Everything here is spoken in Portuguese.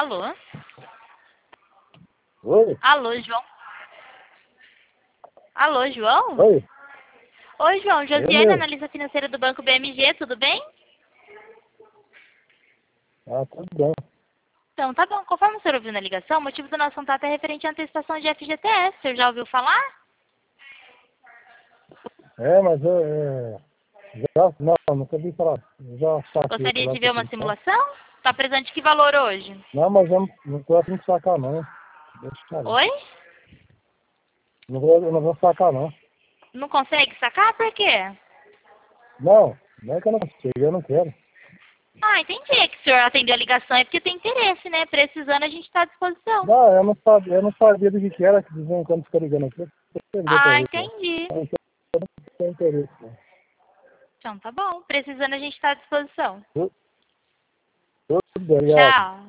Alô? Oi? Alô, João? Alô, João? Oi? Oi, João. Eu Josiane, mesmo. analista financeira do Banco BMG, tudo bem? Ah, tudo bem. Então, tá bom. Conforme o senhor ouviu na ligação, o motivo do nosso contato é referente à antecipação de FGTS. O senhor já ouviu falar? Mas não, nunca vi falar. Eu já saquei Gostaria lá de que ver eu uma tenho que sacar. simulação? Está presente que valor hoje? Não, mas eu não tô afim de sacar, não. Deixa eu falar. Oi? Eu não vou sacar, não. Não consegue sacar? Por quê? Não é que eu não consigo, eu não quero. Ah, entendi. É que o senhor atendeu a ligação é porque tem interesse, né? Precisando, a gente está à disposição. Não, eu não sabia do que era, que de vez em quando fica ligando aqui. Eu perdi pra Ah, ver, né? entendi. Então, eu não tenho interesse, né? Então, tá bom. Precisando, a gente está à disposição. Tudo bem, obrigado. Tchau.